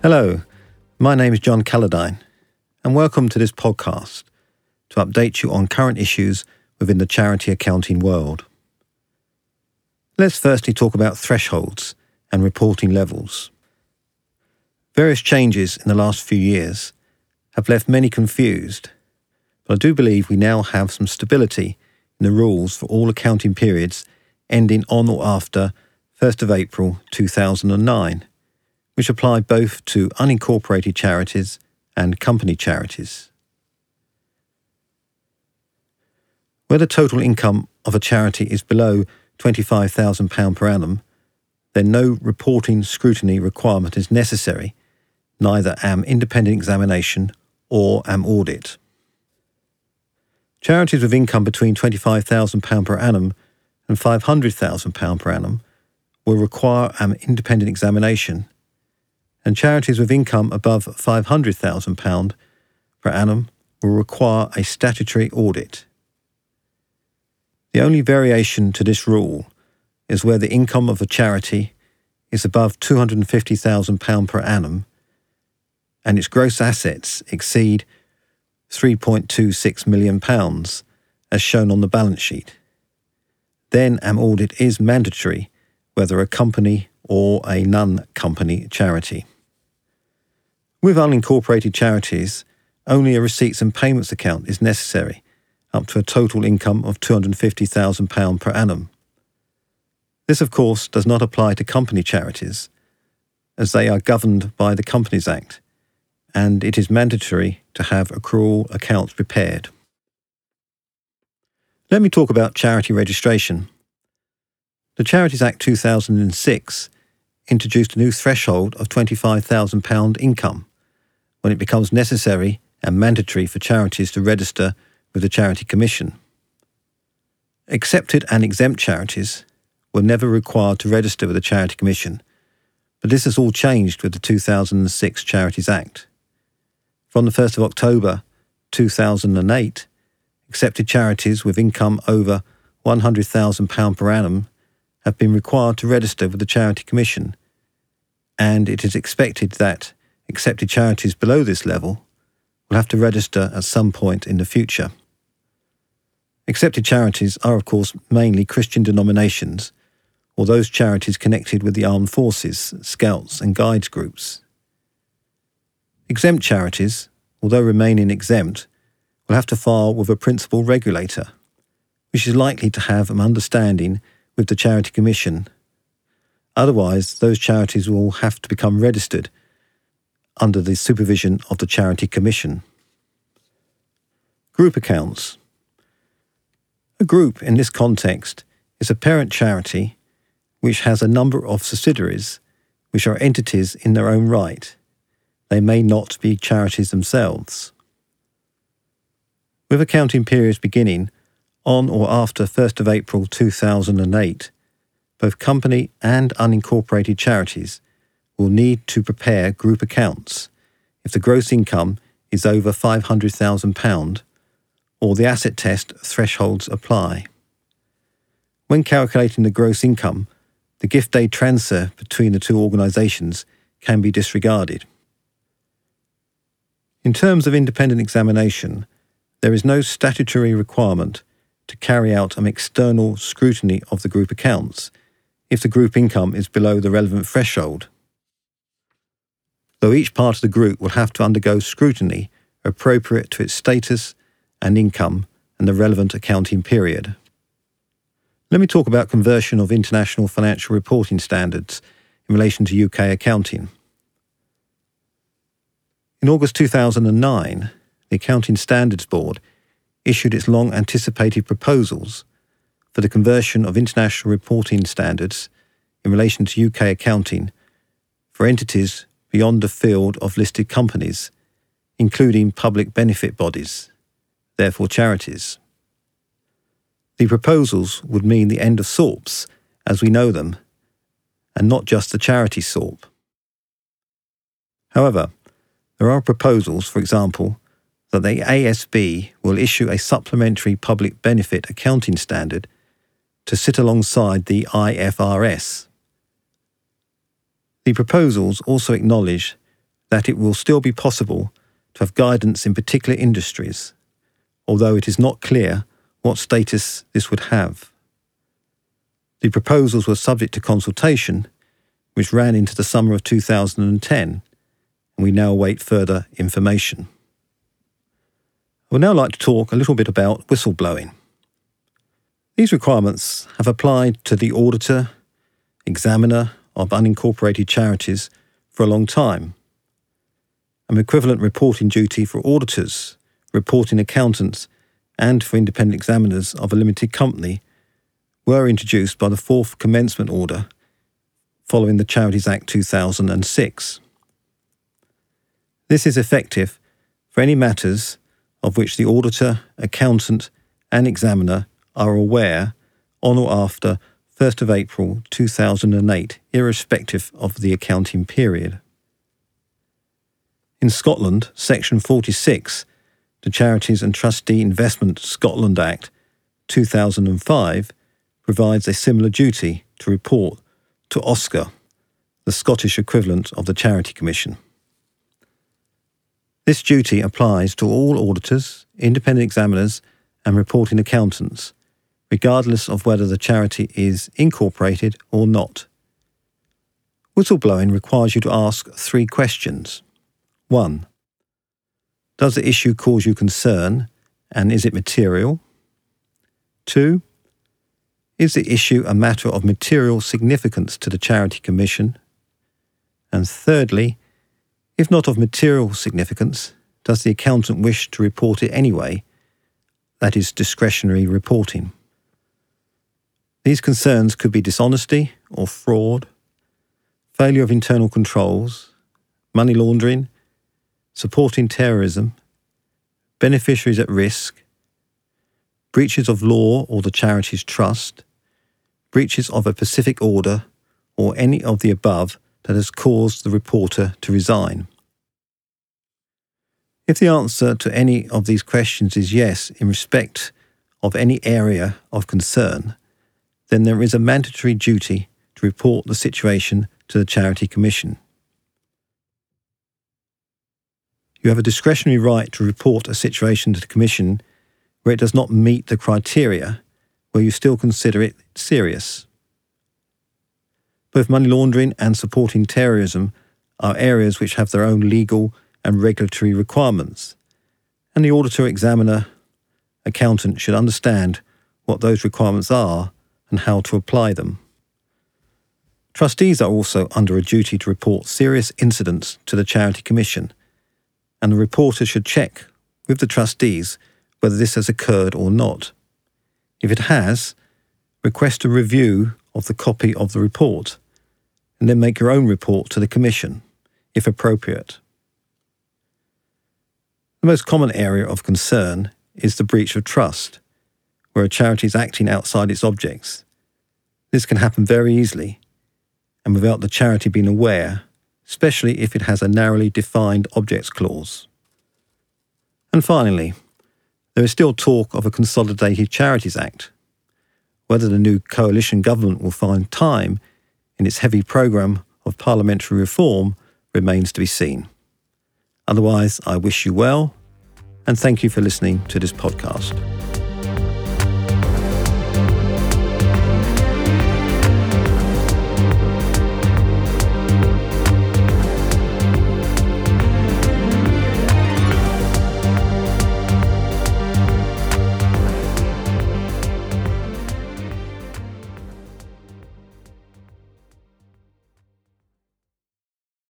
Hello, my name is John Calladine, and welcome to this podcast to update you on current issues within the charity accounting world. Let's firstly talk about thresholds and reporting levels. Various changes in the last few years have left many confused, but I do believe we now have some stability in the rules for all accounting periods ending on or after 1st of April 2009, which apply both to unincorporated charities and company charities. Where the total income of a charity is below £25,000 per annum, then no reporting scrutiny requirement is necessary, neither am independent examination or am audit. Charities with income between £25,000 per annum and £500,000 per annum will require an independent examination, and charities with income above £500,000 per annum will require a statutory audit. The only variation to this rule is where the income of a charity is above £250,000 per annum and its gross assets exceed £3.26 million, as shown on the balance sheet. Then an audit is mandatory, whether a company or a non-company charity. With unincorporated charities, only a receipts and payments account is necessary, up to a total income of £250,000 per annum. This, of course, does not apply to company charities, as they are governed by the Companies Act, and it is mandatory to have accrual accounts prepared. Let me talk about charity registration. The Charities Act 2006 introduced a new threshold of £25,000 income when it becomes necessary and mandatory for charities to register with the Charity Commission. Accepted and exempt charities were never required to register with the Charity Commission, but this has all changed with the 2006 Charities Act. From the 1st of October 2008, accepted charities with income over £100,000 per annum have been required to register with the Charity Commission, and it is expected that accepted charities below this level will have to register at some point in the future. Accepted charities are, of course, mainly Christian denominations or those charities connected with the armed forces, scouts and guides groups. Exempt charities, although remaining exempt, will have to file with a principal regulator, which is likely to have an understanding with the Charity Commission. Otherwise, those charities will have to become registered under the supervision of the Charity Commission. Group accounts. A group in this context is a parent charity which has a number of subsidiaries which are entities in their own right. They may not be charities themselves. With accounting periods beginning on or after 1st of April 2008, both company and unincorporated charities will need to prepare group accounts if the gross income is over £500,000 or the asset test thresholds apply. When calculating the gross income, the gift aid transfer between the two organisations can be disregarded. In terms of independent examination, there is no statutory requirement to carry out an external scrutiny of the group accounts if the group income is below the relevant threshold, though each part of the group will have to undergo scrutiny appropriate to its status and income and the relevant accounting period. Let me talk about conversion of international financial reporting standards in relation to UK accounting. In August 2009, the Accounting Standards Board issued its long-anticipated proposals for the conversion of international reporting standards in relation to UK accounting for entities beyond the field of listed companies, including public benefit bodies, therefore charities. The proposals would mean the end of SORPs as we know them, and not just the charity SORP. However, there are proposals, for example, that the ASB will issue a supplementary public benefit accounting standard to sit alongside the IFRS. The proposals also acknowledge that it will still be possible to have guidance in particular industries, although it is not clear what status this would have. The proposals were subject to consultation, which ran into the summer of 2010, and we now await further information. I would now like to talk a little bit about whistleblowing. These requirements have applied to the auditor, examiner of unincorporated charities for a long time. An equivalent reporting duty for auditors, reporting accountants, and for independent examiners of a limited company were introduced by the Fourth Commencement Order following the Charities Act 2006. This is effective for any matters of which the auditor, accountant, and examiner are aware on or after 1st of April 2008, irrespective of the accounting period. In Scotland, Section 46, the Charities and Trustee Investment Scotland Act 2005, provides a similar duty to report to OSCA, the Scottish equivalent of the Charity Commission. This duty applies to all auditors, independent examiners, and reporting accountants, regardless of whether the charity is incorporated or not. Whistleblowing requires you to ask 3 questions. 1. Does the issue cause you concern, and is it material? 2. Is the issue a matter of material significance to the Charity Commission? And thirdly, if not of material significance, does the accountant wish to report it anyway? That is discretionary reporting. These concerns could be dishonesty or fraud, failure of internal controls, money laundering, supporting terrorism, beneficiaries at risk, breaches of law or the charity's trust, breaches of a specific order, or any of the above that has caused the reporter to resign. If the answer to any of these questions is yes in respect of any area of concern, then there is a mandatory duty to report the situation to the Charity Commission. You have a discretionary right to report a situation to the Commission where it does not meet the criteria, where you still consider it serious. Both money laundering and supporting terrorism are areas which have their own legal and regulatory requirements, and the auditor, examiner, accountant should understand what those requirements are and how to apply them. Trustees are also under a duty to report serious incidents to the Charity Commission, and the reporter should check with the trustees whether this has occurred or not. If it has, request a review of the copy of the report, and then make your own report to the Commission, if appropriate. The most common area of concern is the breach of trust, where a charity is acting outside its objects. This can happen very easily, and without the charity being aware, especially if it has a narrowly defined objects clause. And finally, there is still talk of a Consolidated Charities Act. Whether the new coalition government will find time in its heavy programme of parliamentary reform remains to be seen. Otherwise, I wish you well, and thank you for listening to this podcast.